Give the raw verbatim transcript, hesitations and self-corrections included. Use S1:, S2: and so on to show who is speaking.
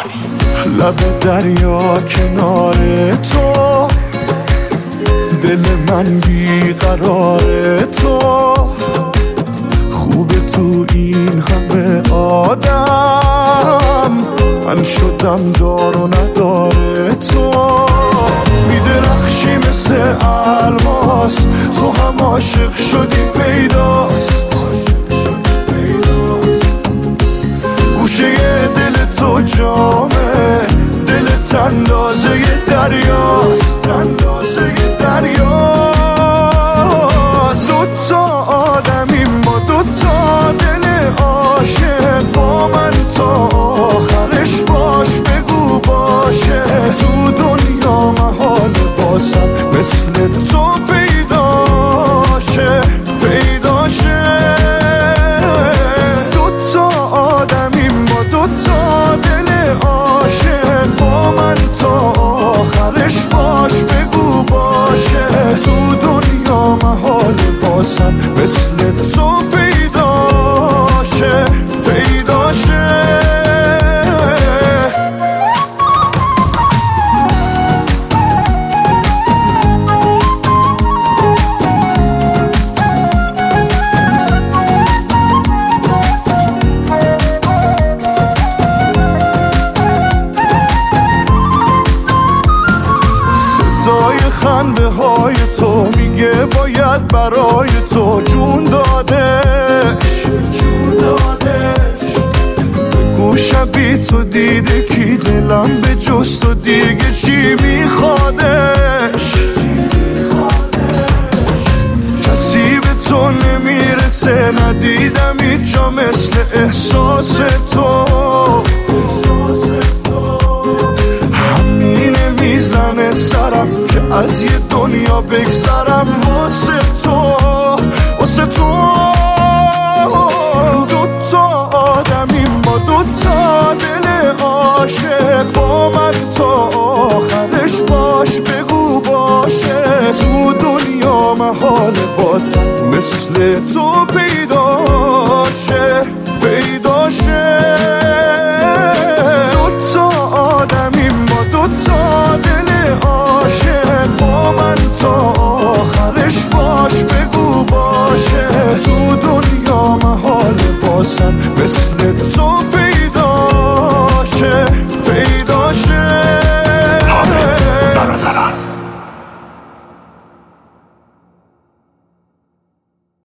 S1: لب دریا کنار تو، دل من بیقرار تو، خوبه تو این همه آدم، من شدم دار و نداره تو. میدرخشی مثل الماس، تو هم عاشق شدی پیداست، گوشه دل تو جامه، دلت اندازه دریاست، اندازه دریاست. دوتا آدمیم ما، دوتا دل عاشق، با من تا آخرش باش، بگو باشه. تو دنیا محال باسم مثل تو پیداشه، پیداشه. دوتا آدمیم ما، دوتا دل عاشق، با من تا آخرش باش، بگو باشه. تو دنیا محال باسم مثل تو پیداشه، پیداشه. خنده های تو میگه باید برای تو جون دادش، جون دادش. بگو شبی تو دیده کی دلم به جز تو دیگه چی میخوادش، کسی به تو نمیرسه، ندیدم هیچ جا مثل احساس تو، همینه میزنه سرم که از یه دنیا بگذرم واسه تو، واسه تو.